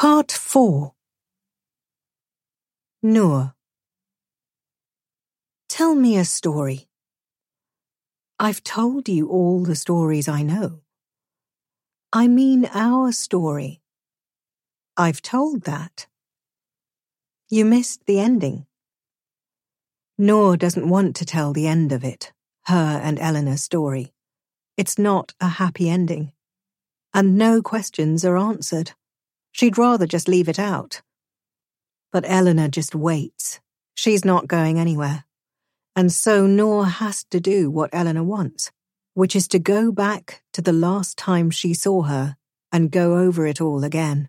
Part 4. Noor. Tell me a story. I've told you all the stories I know. I mean our story. I've told that. You missed the ending. Noor doesn't want to tell the end of it, her and Eleanor's story. It's not a happy ending. And no questions are answered. She'd rather just leave it out. But Eleanor just waits. She's not going anywhere. And so Noor has to do what Eleanor wants, which is to go back to the last time she saw her and go over it all again.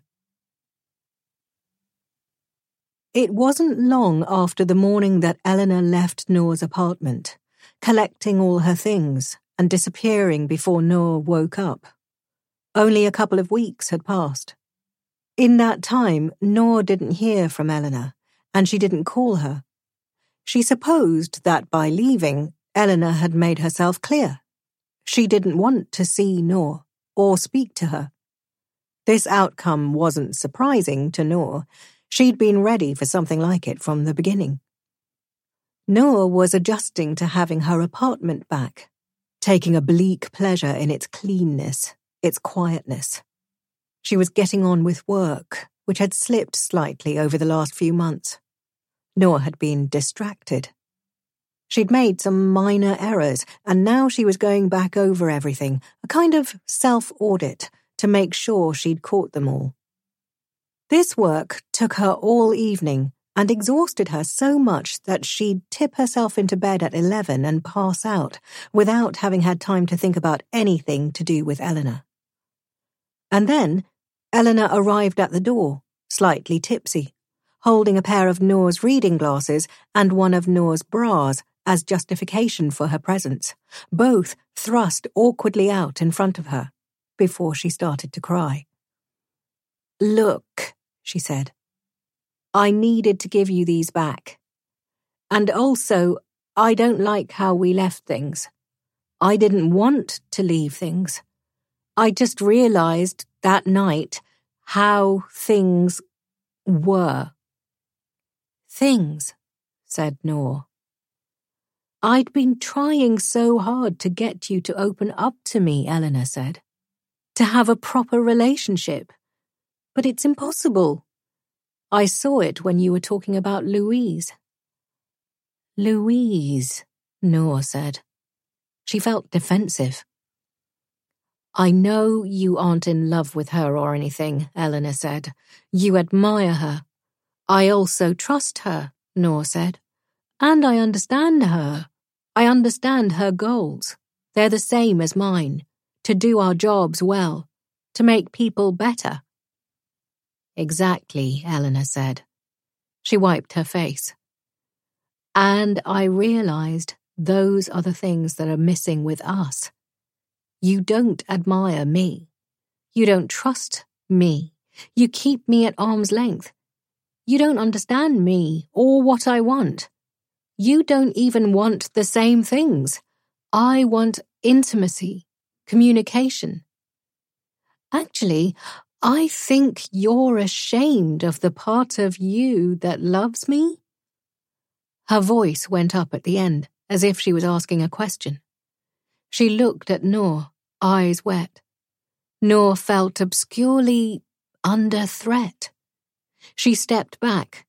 It wasn't long after the morning that Eleanor left Noor's apartment, collecting all her things and disappearing before Noor woke up. Only a couple of weeks had passed. In that time, Noor didn't hear from Eleanor, and she didn't call her. She supposed that by leaving, Eleanor had made herself clear. She didn't want to see Noor or speak to her. This outcome wasn't surprising to Noor. She'd been ready for something like it from the beginning. Noor was adjusting to having her apartment back, taking a bleak pleasure in its cleanness, its quietness. She was getting on with work, which had slipped slightly over the last few months. Noor had been distracted. She'd made some minor errors, and now she was going back over everything, a kind of self-audit, to make sure she'd caught them all. This work took her all evening and exhausted her so much that she'd tip herself into bed at 11 and pass out, without having had time to think about anything to do with Eleanor. And then Eleanor arrived at the door, slightly tipsy, holding a pair of Noor's reading glasses and one of Noor's bras as justification for her presence, both thrust awkwardly out in front of her, before she started to cry. "Look," she said, "I needed to give you these back. And also, I don't like how we left things. I didn't want to leave things. I just realized that night how things were." "Things," said Noor. "I'd been trying so hard to get you to open up to me," Eleanor said. "To have a proper relationship. But it's impossible. I saw it when you were talking about Louise." "Louise," Noor said. She felt defensive. "I know you aren't in love with her or anything," Eleanor said. "You admire her. I also trust her," Noor said. "And I understand her. I understand her goals. They're the same as mine. To do our jobs well. To make people better." "Exactly," Eleanor said. She wiped her face. "And I realized those are the things that are missing with us. You don't admire me. You don't trust me. You keep me at arm's length. You don't understand me or what I want. You don't even want the same things. I want intimacy, communication. Actually, I think you're ashamed of the part of you that loves me." Her voice went up at the end, as if she was asking a question. She looked at Noor, eyes wet. Noor felt obscurely under threat. She stepped back.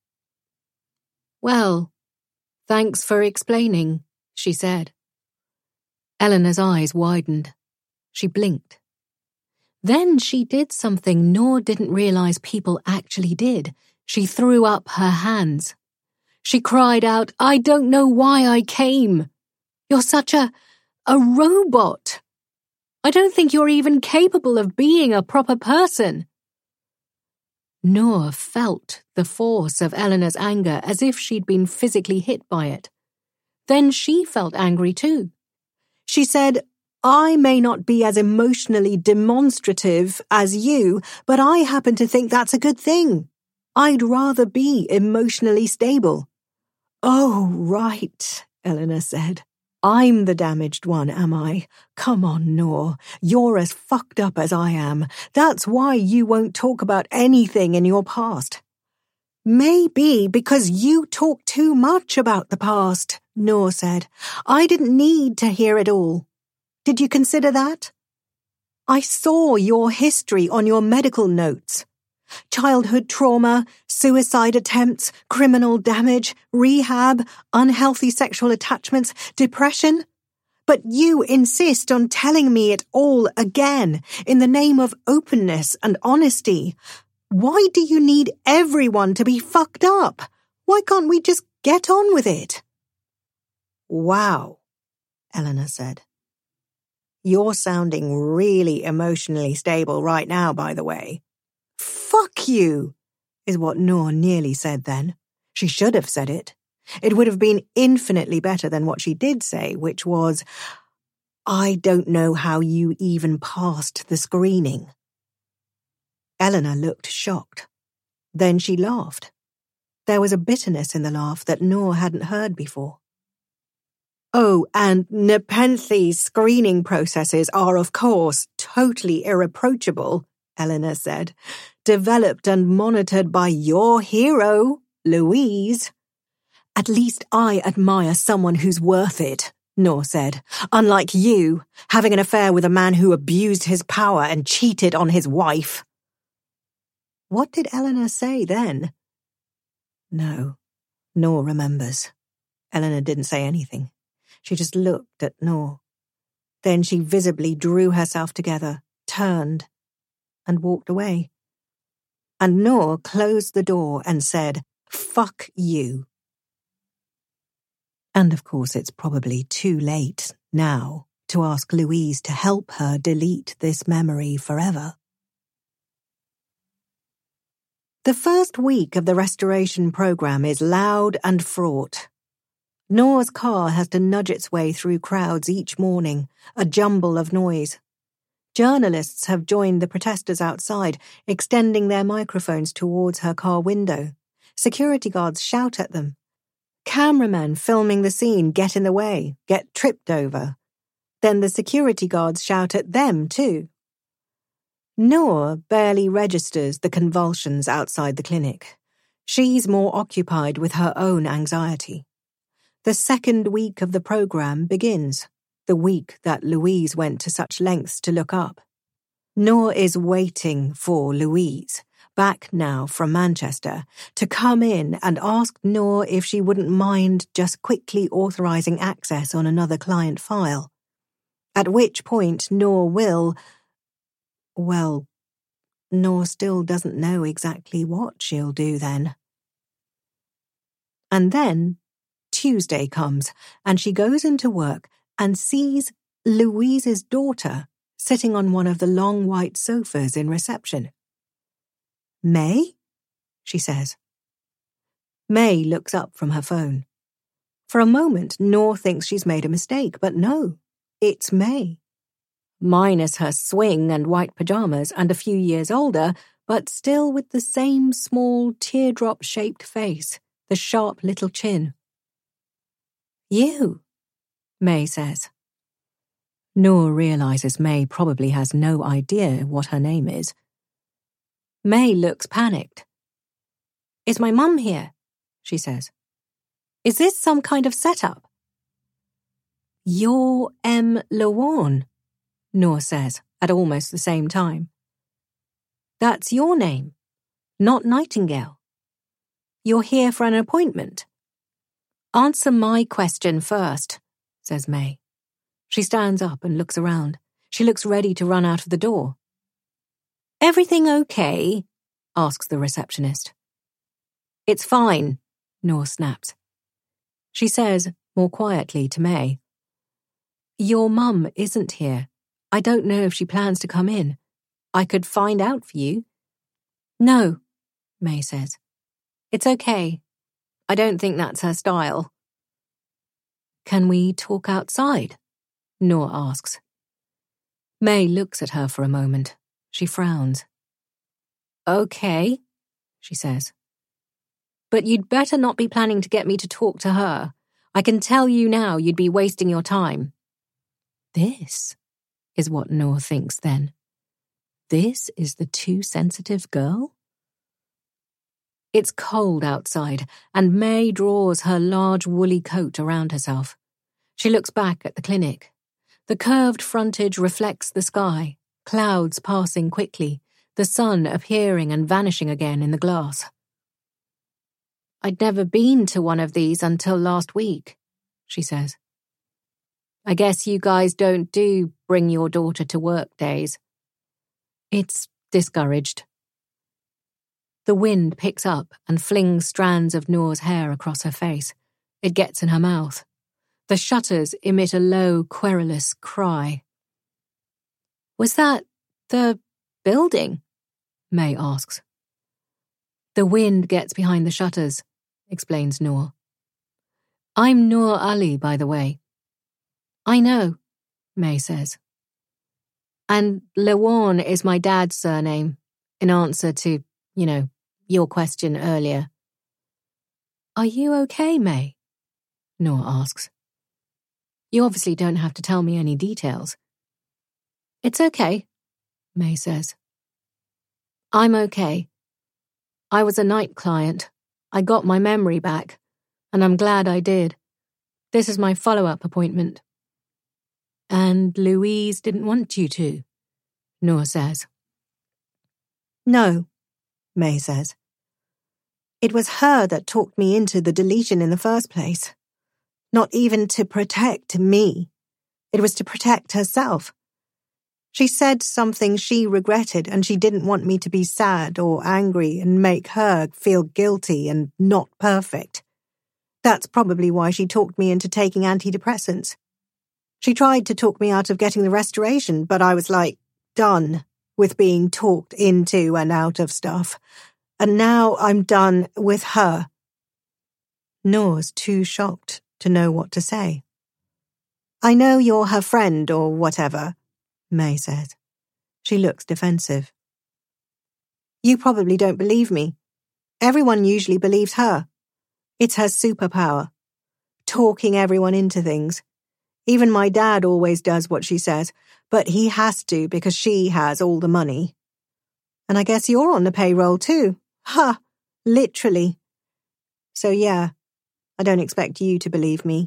"Well, thanks for explaining," she said. Eleanor's eyes widened. She blinked. Then she did something Noor didn't realize people actually did. She threw up her hands. She cried out, "I don't know why I came. You're such a robot. I don't think you're even capable of being a proper person." Noor felt the force of Eleanor's anger as if she'd been physically hit by it. Then she felt angry too. She said, "I may not be as emotionally demonstrative as you, but I happen to think that's a good thing. I'd rather be emotionally stable." "Oh, right," Eleanor said. I'm the damaged one, am I? Come on, Noor. You're as fucked up as I am. That's why you won't talk about anything in your past. Maybe because you talk too much about the past, Noor said. I didn't need to hear it all. Did you consider that? I saw your history on your medical notes. Childhood trauma, suicide attempts, criminal damage, rehab, unhealthy sexual attachments, depression. But you insist on telling me it all again in the name of openness and honesty. Why do you need everyone to be fucked up? Why can't we just get on with it? Wow, Eleanor said. You're sounding really emotionally stable right now, by the way. Fuck you, is what Noor nearly said then. She should have said it. It would have been infinitely better than what she did say, which was, I don't know how you even passed the screening. Eleanor looked shocked. Then she laughed. There was a bitterness in the laugh that Noor hadn't heard before. Oh, and Nepenthe's screening processes are, of course, totally irreproachable, Eleanor said. Developed and monitored by your hero, Louise. At least I admire someone who's worth it, Noor said. Unlike you, having an affair with a man who abused his power and cheated on his wife. What did Eleanor say then? No, Noor remembers. Eleanor didn't say anything. She just looked at Noor. Then she visibly drew herself together, turned, and walked away. And Noor closed the door and said, "Fuck you." And of course it's probably too late now to ask Louise to help her delete this memory forever. The first week of the restoration program is loud and fraught. Noor's car has to nudge its way through crowds each morning, a jumble of noise. Journalists have joined the protesters outside, extending their microphones towards her car window. Security guards shout at them. Cameramen filming the scene get in the way, get tripped over. Then the security guards shout at them too. Noor barely registers the convulsions outside the clinic. She's more occupied with her own anxiety. The second week of the program begins, the week that Louise went to such lengths to look up. Noor is waiting for Louise, back now from Manchester, to come in and ask Noor if she wouldn't mind just quickly authorizing access on another client file. At which point Noor will... Well, Noor still doesn't know exactly what she'll do then. And then Tuesday comes, and she goes into work and sees Louise's daughter sitting on one of the long white sofas in reception. "May?" she says. May looks up from her phone. For a moment, Noor thinks she's made a mistake, but no, it's May. Minus her swing and white pajamas and a few years older, but still with the same small teardrop-shaped face, the sharp little chin. "You," May says. Noor realizes May probably has no idea what her name is. May looks panicked. "Is my mum here?" she says. "Is this some kind of setup?" "You're M. Lawan," Noor says at almost the same time. "That's your name, not Nightingale. You're here for an appointment." "Answer my question first," says May. She stands up and looks around. She looks ready to run out of the door. "Everything okay?" asks the receptionist. "It's fine," Noor snaps. She says, more quietly to May, "Your mum isn't here. I don't know if she plans to come in. I could find out for you." "No," May says. "It's okay. I don't think that's her style." "Can we talk outside?" Noor asks. May looks at her for a moment. She frowns. "Okay," she says. "But you'd better not be planning to get me to talk to her. I can tell you now you'd be wasting your time. This is what Noor thinks then. This is the too sensitive girl? It's cold outside, and May draws her large woolly coat around herself. She looks back at the clinic. The curved frontage reflects the sky, clouds passing quickly, the sun appearing and vanishing again in the glass. I'd never been to one of these until last week, she says. I guess you guys don't do bring your daughter to work days. It's discouraged. The wind picks up and flings strands of Noor's hair across her face. It gets in her mouth. The shutters emit a low, querulous cry. Was that the building? May asks. The wind gets behind the shutters, explains Noor. I'm Noor Ali, by the way. I know, May says. And Lawan is my dad's surname, in answer to, your question earlier. Are you okay, May? Noor asks. You obviously don't have to tell me any details. It's okay, May says. I'm okay. I was a night client. I got my memory back, and I'm glad I did. This is my follow-up appointment. And Louise didn't want you to, Noor says. No, May says. It was her that talked me into the deletion in the first place. Not even to protect me. It was to protect herself. She said something she regretted, and she didn't want me to be sad or angry and make her feel guilty and not perfect. That's probably why she talked me into taking antidepressants. She tried to talk me out of getting the restoration, but I was done with being talked into and out of stuff. And now I'm done with her. Noor's too shocked to know what to say. I know you're her friend or whatever, May says. She looks defensive. You probably don't believe me. Everyone usually believes her. It's her superpower. Talking everyone into things. Even my dad always does what she says, but he has to because she has all the money. And I guess you're on the payroll too. Ha! Literally. So yeah, I don't expect you to believe me.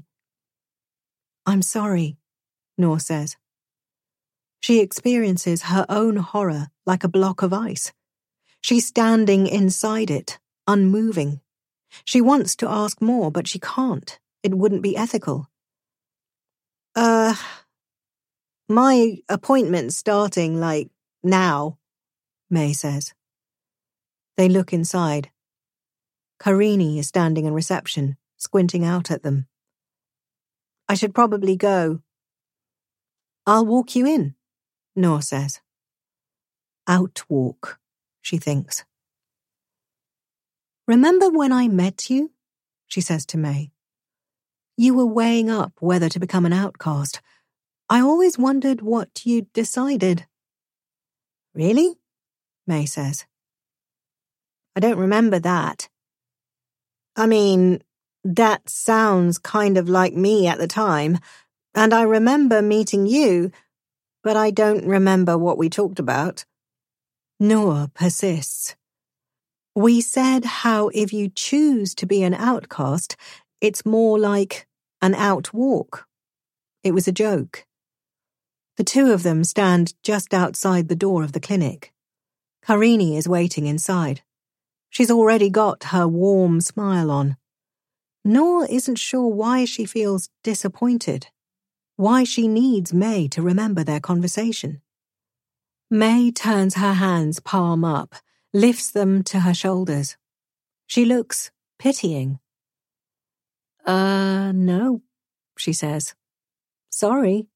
I'm sorry, Noor says. She experiences her own horror like a block of ice. She's standing inside it, unmoving. She wants to ask more, but she can't. It wouldn't be ethical. My appointment's starting, now, May says. They look inside. Karini is standing in reception, squinting out at them. I should probably go. I'll walk you in, Noor says. Outwalk, she thinks. Remember when I met you? She says to May. You were weighing up whether to become an outcast. I always wondered what you'd decided. Really? May says. I don't remember that. I mean, that sounds kind of like me at the time, and I remember meeting you, but I don't remember what we talked about. Noor persists. We said how if you choose to be an outcast, it's more like an outwalk. It was a joke. The two of them stand just outside the door of the clinic. Karini is waiting inside. She's already got her warm smile on. Noor isn't sure why she feels disappointed, why she needs May to remember their conversation. May turns her hands palm up, lifts them to her shoulders. She looks pitying. No, she says. Sorry.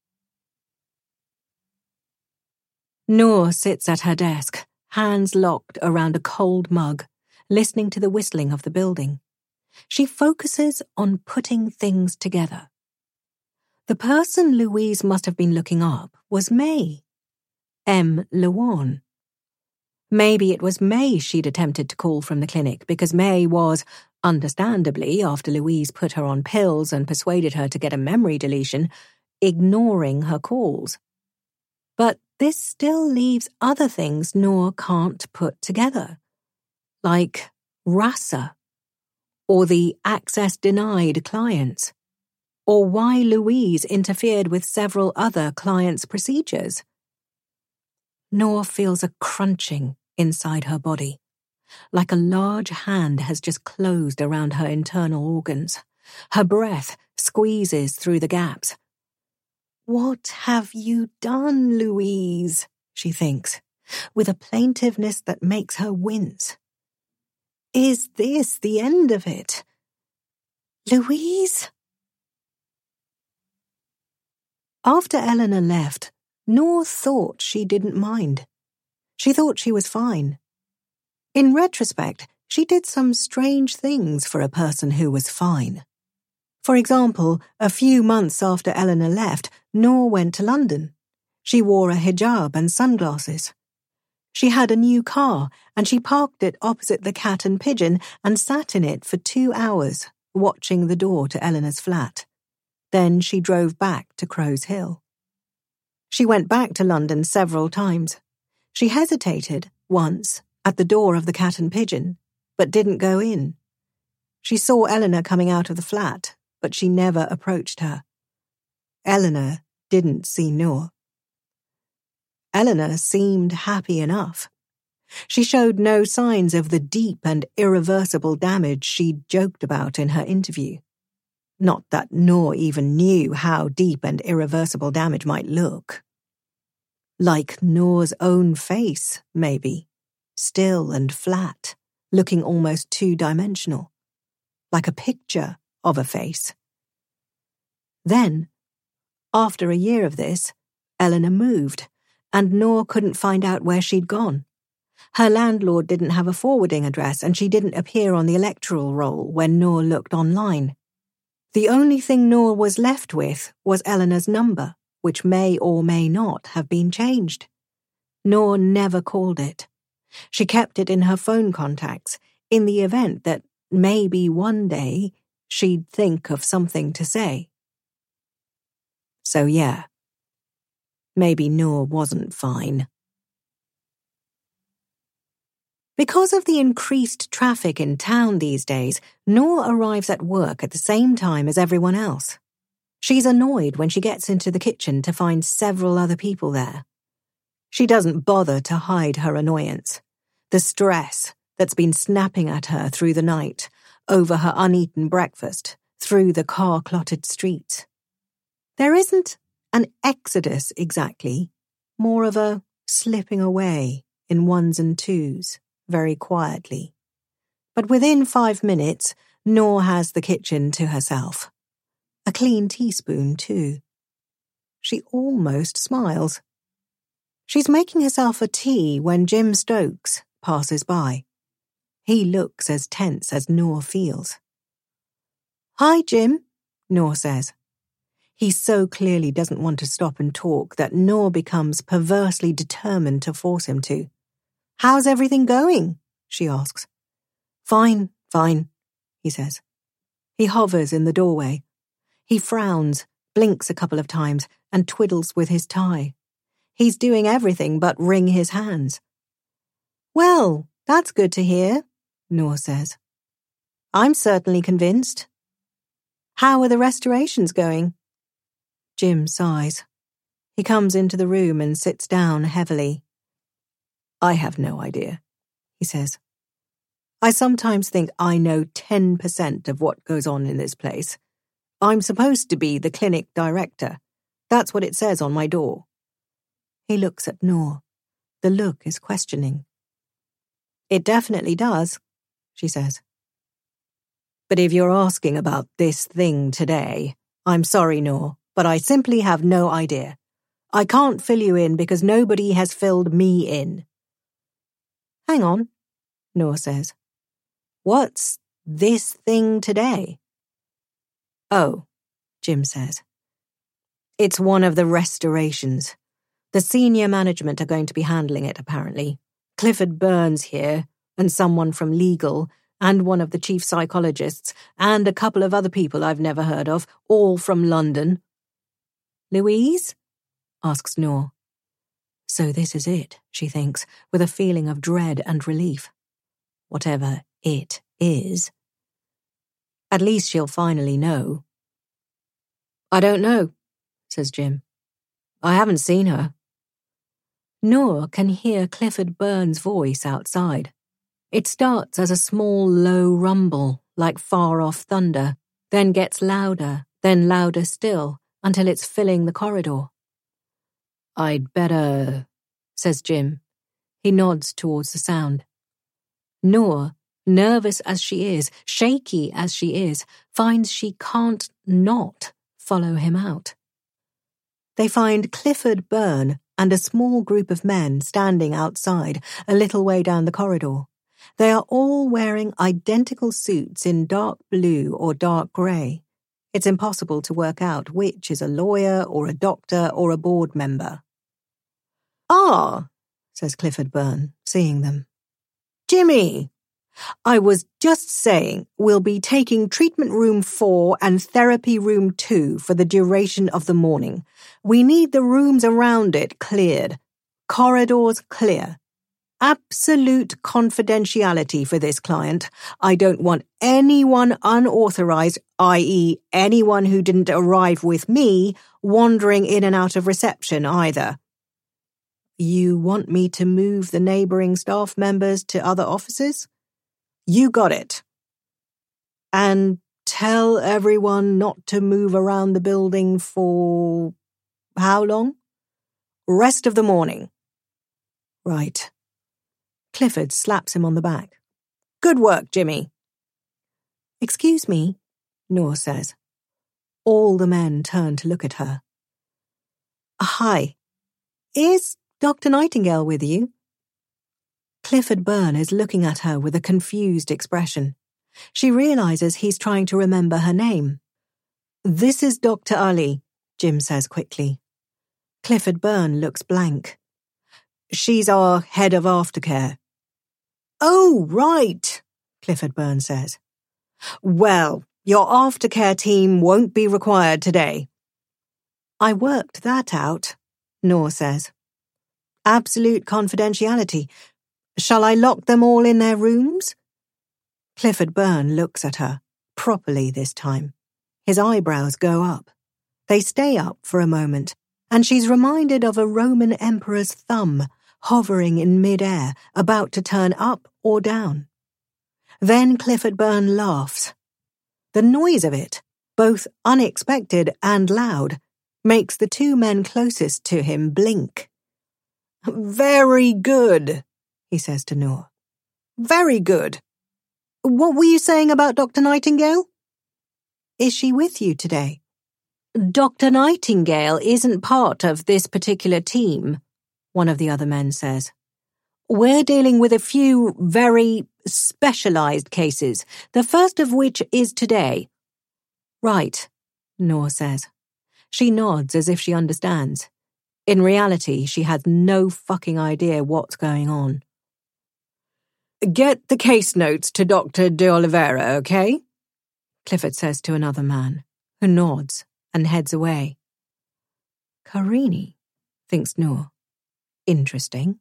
Noor sits at her desk, hands locked around a cold mug, listening to the whistling of the building. She focuses on putting things together. The person Louise must have been looking up was May. M. Lawan. Maybe it was May she'd attempted to call from the clinic because May was, understandably after Louise put her on pills and persuaded her to get a memory deletion, ignoring her calls. But this still leaves other things Noor can't put together, like Rasa, or the access denied clients, or why Louise interfered with several other clients' procedures. Noor feels a crunching inside her body, like a large hand has just closed around her internal organs. Her breath squeezes through the gaps. "What have you done, Louise?" she thinks, with a plaintiveness that makes her wince. "Is this the end of it? Louise?" After Eleanor left, Noor thought she didn't mind. She thought she was fine. In retrospect, she did some strange things for a person who was fine. For example, a few months after Eleanor left, Noor went to London. She wore a hijab and sunglasses. She had a new car, and she parked it opposite the Cat and Pigeon and sat in it for 2 hours, watching the door to Eleanor's flat. Then she drove back to Crow's Hill. She went back to London several times. She hesitated, once, at the door of the Cat and Pigeon, but didn't go in. She saw Eleanor coming out of the flat, but she never approached her. Eleanor didn't see Noor. Eleanor seemed happy enough. She showed no signs of the deep and irreversible damage she'd joked about in her interview. Not that Noor even knew how deep and irreversible damage might look. Like Noor's own face, maybe. Still and flat, looking almost two-dimensional. Like a picture of a face. Then, after a year of this, Eleanor moved, and Noor couldn't find out where she'd gone. Her landlord didn't have a forwarding address, and she didn't appear on the electoral roll when Noor looked online. The only thing Noor was left with was Eleanor's number, which may or may not have been changed. Noor never called it. She kept it in her phone contacts, in the event that maybe one day she'd think of something to say. So yeah, maybe Noor wasn't fine. Because of the increased traffic in town these days, Noor arrives at work at the same time as everyone else. She's annoyed when she gets into the kitchen to find several other people there. She doesn't bother to hide her annoyance, the stress that's been snapping at her through the night, over her uneaten breakfast, through the car-cluttered streets. There isn't an exodus exactly, more of a slipping away in ones and twos, very quietly. But within 5 minutes, Noor has the kitchen to herself. A clean teaspoon, too. She almost smiles. She's making herself a tea when Jim Stokes passes by. He looks as tense as Noor feels. "Hi, Jim," Noor says. He so clearly doesn't want to stop and talk that Noor becomes perversely determined to force him to. "How's everything going?" she asks. Fine," he says. He hovers in the doorway. He frowns, blinks a couple of times, and twiddles with his tie. He's doing everything but wring his hands. "Well, that's good to hear," Noor says. "I'm certainly convinced. How are the restorations going?" Jim sighs. He comes into the room and sits down heavily. "I have no idea," he says. "I sometimes think I know 10% of what goes on in this place. I'm supposed to be the clinic director. That's what it says on my door." He looks at Noor. The look is questioning. "It definitely does," she says. "But if you're asking about this thing today, I'm sorry, Noor, but I simply have no idea. I can't fill you in because nobody has filled me in." "Hang on," Noor says. "What's this thing today?" "Oh," Jim says. "It's one of the restorations. The senior management are going to be handling it, apparently. Clifford Burns here, and someone from legal, and one of the chief psychologists, and a couple of other people I've never heard of, all from London. Louise? Asks Noor. So this is it, she thinks, with a feeling of dread and relief. Whatever it is. At least she'll finally know. I don't know, says Jim. I haven't seen her. Noor can hear Clifford Burns' voice outside. It starts as a small, low rumble, like far-off thunder, then gets louder, then louder still, until it's filling the corridor. I'd better, says Jim. He nods towards the sound. Noor, nervous as she is, shaky as she is, finds she can't not follow him out. They find Clifford Byrne and a small group of men standing outside, a little way down the corridor. They are all wearing identical suits in dark blue or dark grey. It's impossible to work out which is a lawyer or a doctor or a board member. Ah, says Clifford Byrne, seeing them. Jimmy, I was just saying we'll be taking treatment room 4 and therapy room 2 for the duration of the morning. We need the rooms around it cleared. Corridors clear. Absolute confidentiality for this client. I don't want anyone unauthorized, i.e. anyone who didn't arrive with me, wandering in and out of reception either. You want me to move the neighbouring staff members to other offices? You got it. And tell everyone not to move around the building for how long? Rest of the morning. Right. Clifford slaps him on the back. Good work, Jimmy. Excuse me, Noor says. All the men turn to look at her. Hi. Is Dr. Nightingale with you? Clifford Byrne is looking at her with a confused expression. She realizes he's trying to remember her name. This is Dr. Ali, Jim says quickly. Clifford Byrne looks blank. She's our head of aftercare. Oh, right, Clifford Byrne says. Well, your aftercare team won't be required today. I worked that out, Noor says. Absolute confidentiality. Shall I lock them all in their rooms? Clifford Byrne looks at her, properly this time. His eyebrows go up. They stay up for a moment, and she's reminded of a Roman emperor's thumb hovering in mid-air, about to turn up or down. Then Clifford Byrne laughs. The noise of it, both unexpected and loud, makes the two men closest to him blink. Very good, he says to Noor. Very good. What were you saying about Dr. Nightingale? Is she with you today? Dr. Nightingale isn't part of this particular team, one of the other men says. We're dealing with a few very specialized cases, the first of which is today. Right, Noor says. She nods as if she understands. In reality, she has no fucking idea what's going on. Get the case notes to Dr. De Oliveira, okay? Clifford says to another man, who nods and heads away. Karini, thinks Noor. Interesting.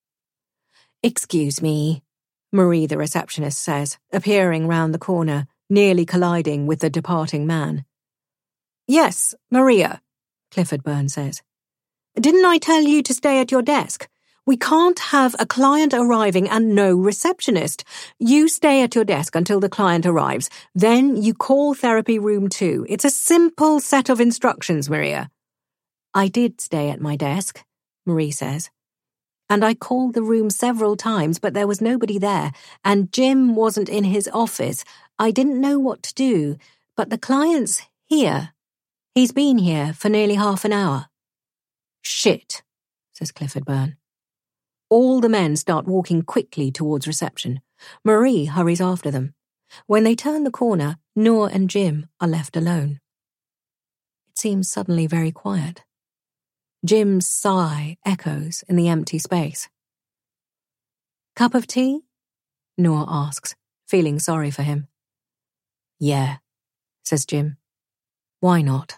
Excuse me, Marie the receptionist says, appearing round the corner, nearly colliding with the departing man. Yes, Maria, Clifford Byrne says. Didn't I tell you to stay at your desk? We can't have a client arriving and no receptionist. You stay at your desk until the client arrives. Then you call therapy room 2. It's a simple set of instructions, Maria. I did stay at my desk, Marie says. And I called the room several times, but there was nobody there, and Jim wasn't in his office. I didn't know what to do, but the client's here. He's been here for nearly half an hour. Shit, says Clifford Byrne. All the men start walking quickly towards reception. Marie hurries after them. When they turn the corner, Noor and Jim are left alone. It seems suddenly very quiet. Jim's sigh echoes in the empty space. Cup of tea? Noor asks, feeling sorry for him. "Yeah," says Jim. "Why not?"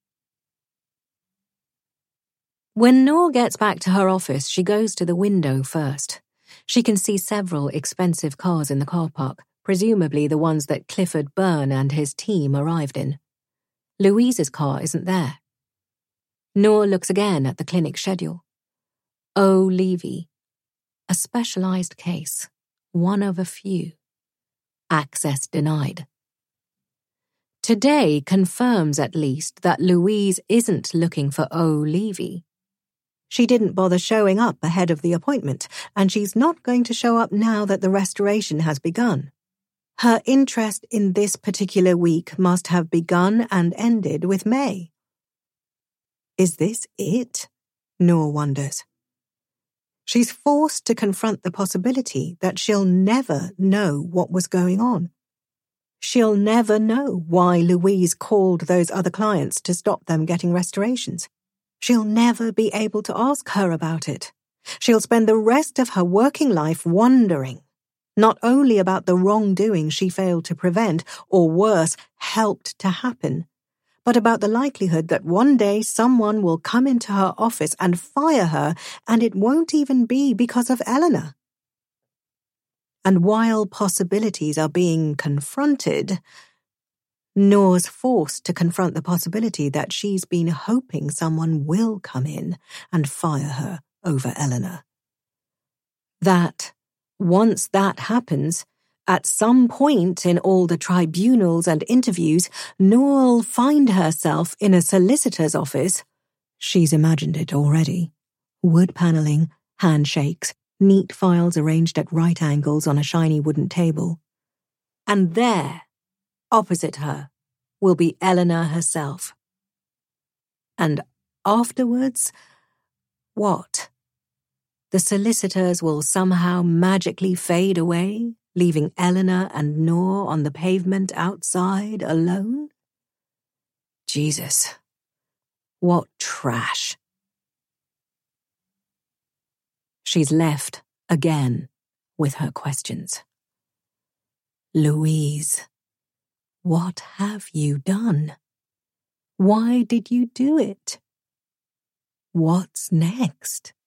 When Noor gets back to her office, she goes to the window first. She can see several expensive cars in the car park, presumably the ones that Clifford Byrne and his team arrived in. Louise's car isn't there. Noor looks again at the clinic schedule. O. Levy. A specialized case, one of a few. Access denied. Today confirms at least that Louise isn't looking for O. Levy. She didn't bother showing up ahead of the appointment, and she's not going to show up now that the restoration has begun. Her interest in this particular week must have begun and ended with May. Is this it? Noor wonders. She's forced to confront the possibility that she'll never know what was going on. She'll never know why Louise called those other clients to stop them getting restorations. She'll never be able to ask her about it. She'll spend the rest of her working life wondering, not only about the wrongdoing she failed to prevent, or worse, helped to happen, but about the likelihood that one day someone will come into her office and fire her, and it won't even be because of Eleanor. And while possibilities are being confronted, Noor's forced to confront the possibility that she's been hoping someone will come in and fire her over Eleanor. That, once that happens, at some point in all the tribunals and interviews, Noor'll find herself in a solicitor's office. She's imagined it already. Wood paneling, handshakes, neat files arranged at right angles on a shiny wooden table. And there, opposite her, will be Eleanor herself. And afterwards, what? The solicitors will somehow magically fade away, leaving Eleanor and Noor on the pavement outside alone? Jesus, what trash. She's left again with her questions. Louise, what have you done? Why did you do it? What's next?